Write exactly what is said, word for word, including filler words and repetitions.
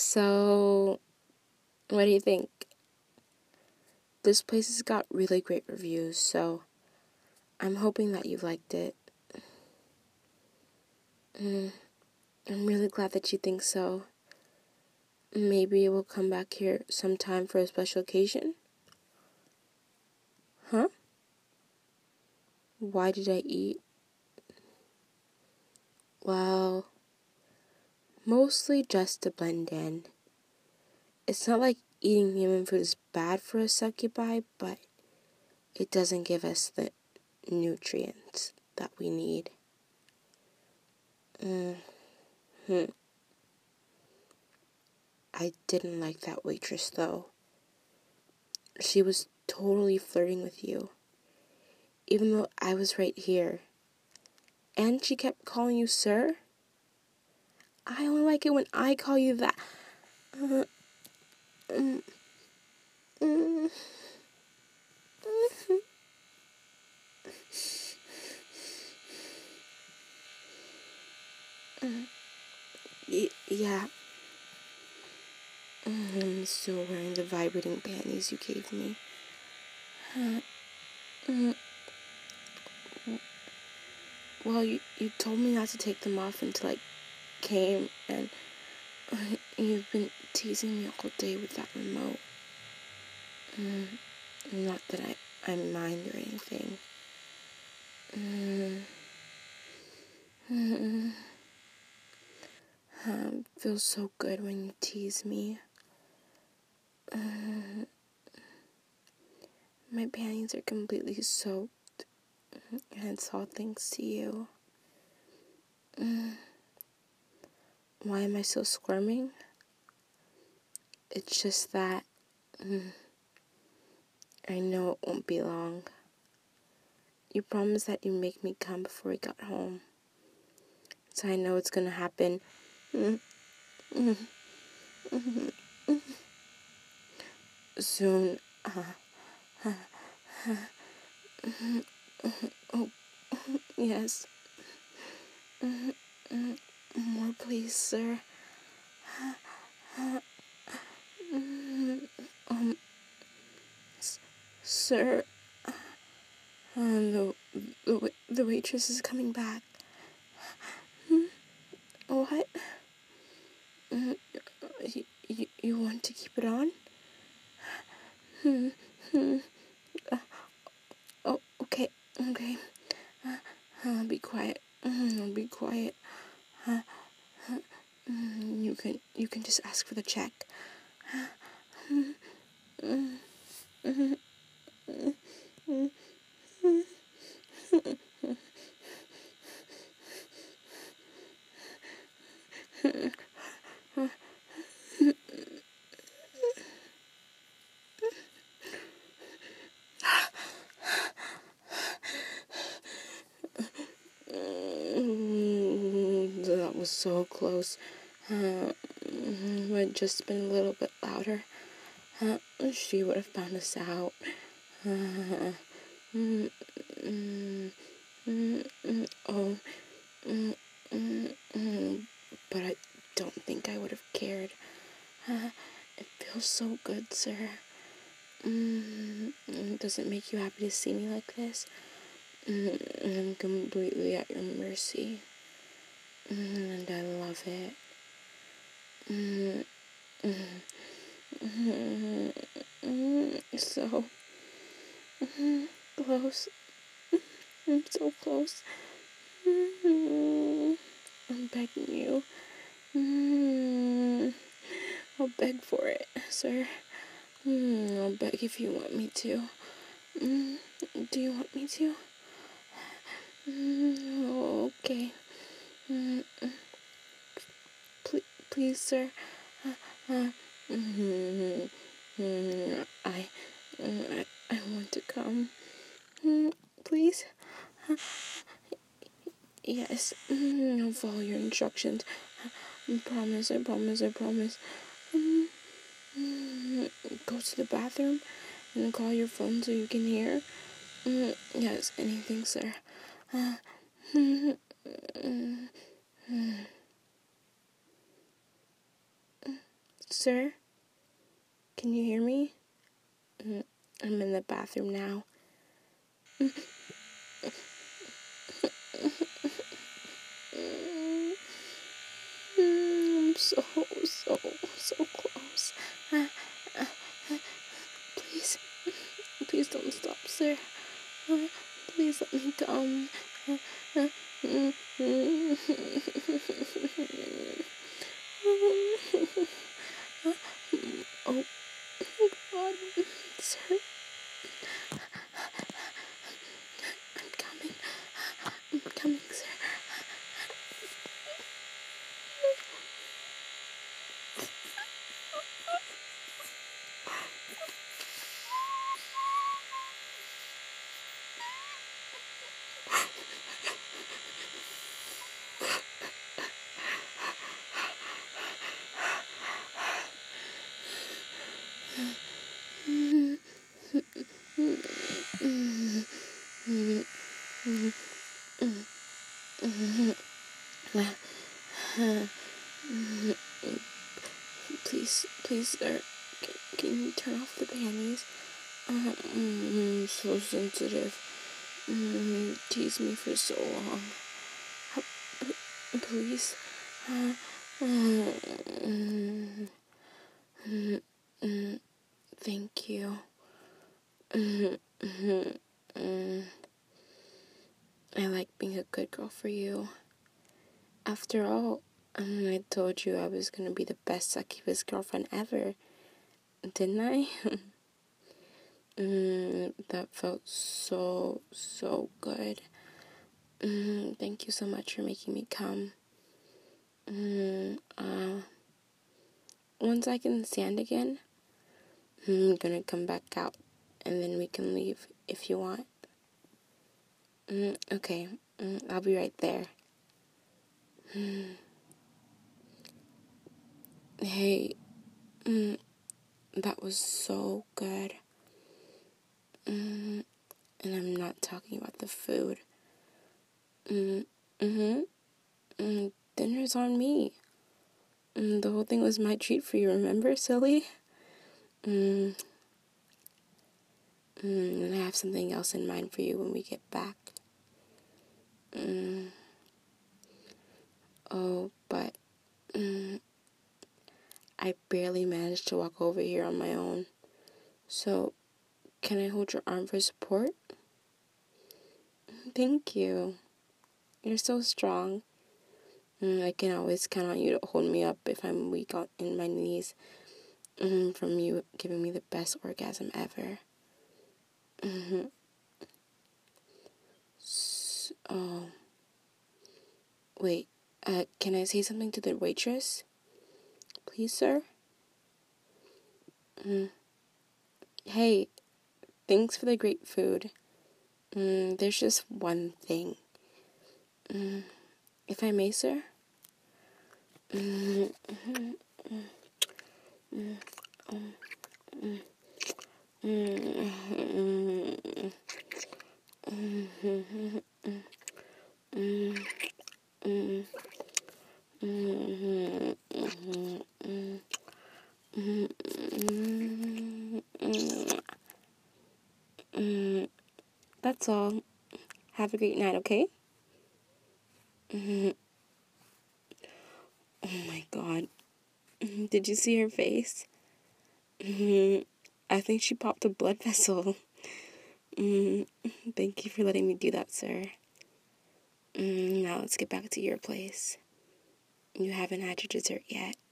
So, what do you think? This place has got really great reviews, so I'm hoping that you liked it. Mm, I'm really glad that you think so. Maybe we'll come back here sometime for a special occasion? Huh? Why did I eat? Well, mostly just to blend in. It's not like eating human food is bad for a succubi, but it doesn't give us the nutrients that we need. Mm-hmm. I didn't like that waitress, though. She was totally flirting with you, even though I was right here. And she kept calling you sir. I only like it when I call you that. Uh, mm, mm, mm, mm. Y- yeah. I'm still wearing the vibrating panties you gave me. Uh, mm. Well, you, you told me not to take them off until I came, and uh, you've been teasing me all day with that remote. Mm, not that I, I mind or anything. Mm, mm, um, feels so good when you tease me. Uh, my panties are completely soaked, and it's all thanks to you. Mm, why am I so squirming? It's just that mm, I know it won't be long. You promised that you'd make me come before we got home. So I know it's gonna happen. Mm, mm, mm, mm. Soon. Uh, uh, uh, mm, oh, yes. Mm, mm, more, please, sir. Mm, um, s- sir. Uh, the, the, the waitress is coming back. Hmm? What? Mm, you, you, you want to keep it on? Hmm, hmm. Uh, oh, okay, okay. Uh, I'll be quiet. Mm, I'll be quiet. Uh, uh, mm, you can, you can just ask for the check. Mm, mm, mm, mm, mm, mm. Mm, that was so close. Uh, if I'd just been a little bit louder, uh, she would have found us out. Uh, mm, mm, mm, mm, oh, mm, mm, mm, but I don't think I would have cared. Uh, it feels so good, sir. Mm, does it make you happy to see me like this? Mm, I'm completely at your mercy. Mm, and I love it. Mm, mm, mm, mm, so mm, close. I'm so close. Mm, I'm begging you. Mm, I'll beg for it, sir. Mm, I'll beg if you want me to. Mm, do you want me to? Mm, okay. Mm, please, please, sir. Uh, uh, mm, mm, I, mm, I, I want to come. Mm, please. Uh, yes. Mm, I'll follow your instructions. I promise. I promise. I promise. Mm, mm, go to the bathroom and call your phone so you can hear. Mm, yes. Anything, sir. Uh, mm, mm, mm. sir? Can you hear me? I'm in the bathroom now. I'm so, so, so close. Please, please don't stop, sir. Please let me come. Oh, God, sir. I'm coming. I'm coming, sir. Please, please, sir, can, can you turn off the panties? Um, I'm so sensitive. Mm, tease me for so long. Uh, please. Uh, mm, mm, mm, thank you. Mm, mm, mm. I like being a good girl for you. After all, um, I told you I was going to be the best succubus girlfriend ever. Didn't I? mm, that felt so, so good. Mm, thank you so much for making me come. Mm, uh, once I can stand again, I'm gonna come back out, and then we can leave if you want. Mm, okay, mm, I'll be right there. Mm. Hey, mm, that was so good. Mm, and I'm not talking about the food. Mm, mm-hmm. Mm, dinner's on me. Mm, the whole thing was my treat for you, remember, silly? Mm, mm, and I have something else in mind for you when we get back. Mm. Oh, but mm, I barely managed to walk over here on my own. So, can I hold your arm for support? Thank you. You're so strong. Mm, I can always count on you to hold me up if I'm weak on, in my knees. Mm, from you giving me the best orgasm ever. Mm-hmm. So, oh. Wait, uh, can I say something to the waitress? Please, sir? Mm. Hey, thanks for the great food. Mm, there's just one thing. Mm, if I may, sir? Mm, mm, mm, mm, mm, mm, mm, mm, mm, mm, mm, mm. That's all. Have a great night, okay? Oh my God. Did you see her face? I think she popped a blood vessel. Thank you for letting me do that, sir. Now let's get back to your place. You haven't had your dessert yet.